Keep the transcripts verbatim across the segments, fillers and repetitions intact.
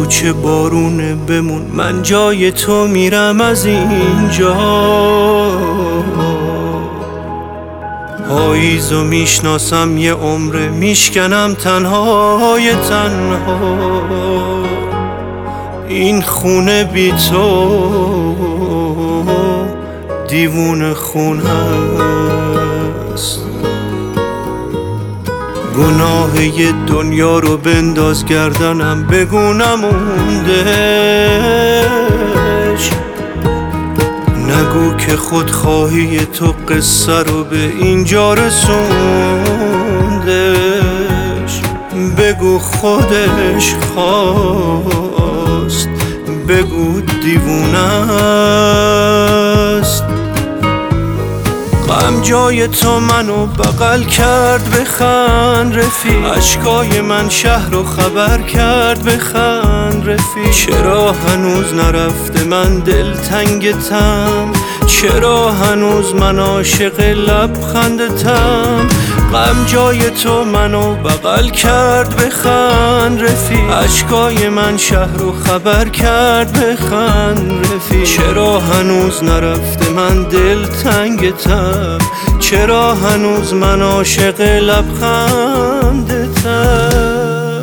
بگو چه بارونه بمون، من جای تو میرم از اینجا. پاییزو میشناسم یه عمره، میشکنم تنهای تنها. این خونه بی تو دیوونه خون هست. گناه یه دنیا رو بنداز گردنم، بگو نموندش. نگو که خودخواهی تو قصه رو به اینجا رسوندش. بگو خودش خواست، بگو دیوونه است. غم جای تو منو بغل کرد، بخند رفیق. اشکای من شهر رو خبر کرد، بخند رفیق. چرا هنوز نرفته من دلتنگتم، چرا هنوز من عاشق لبخندتم. غم جای تو منو بغل کرد، بخند رفیق. اشکای من شهر رو خبر کرد، بخند رفیق. چرا هنوز نرفته من دلتنگتم، چرا هنوز من عاشق لبخندتم.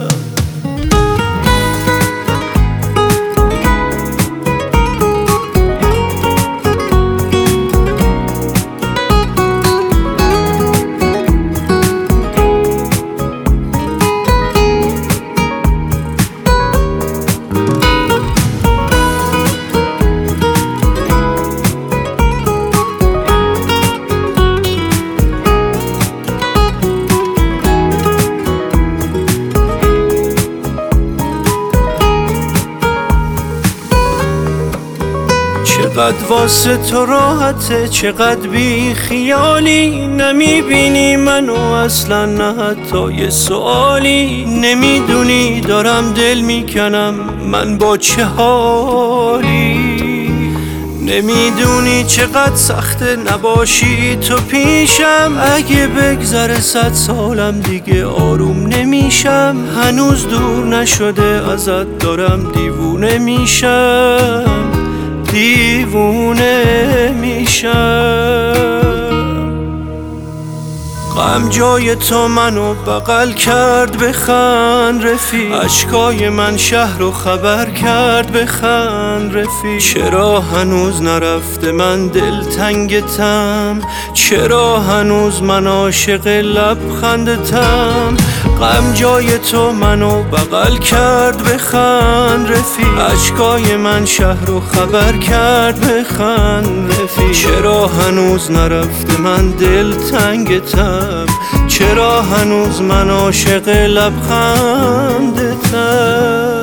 چقدر واسه تو راحته، چقدر بی خیالی. نمیبینی منو اصلا، نه حتی یه سوالی. نمیدونی دارم دل میکنم من با چه حالی. نمیدونی چقدر سخته نباشی تو پیشم. اگه بگذره صد سالم دیگه آروم نمیشم. هنوز دور نشده ازت دارم دیوونه میشم، دیوونه میشم. غم جای تو منو بغل کرد، بخند رفیق. اشکای من شهر رو خبر کرد، بخند رفیق. چرا هنوز نرفته من دلتنگتم، چرا هنوز من عاشق لبخندتم. غم جای تو منو بغل کرد، بخند رفیق. اشکای من شهر رو خبر کرد، بخند رفیق. چرا هنوز نرفته من دلتنگتم، چرا هنوز من عاشق لبخندتم.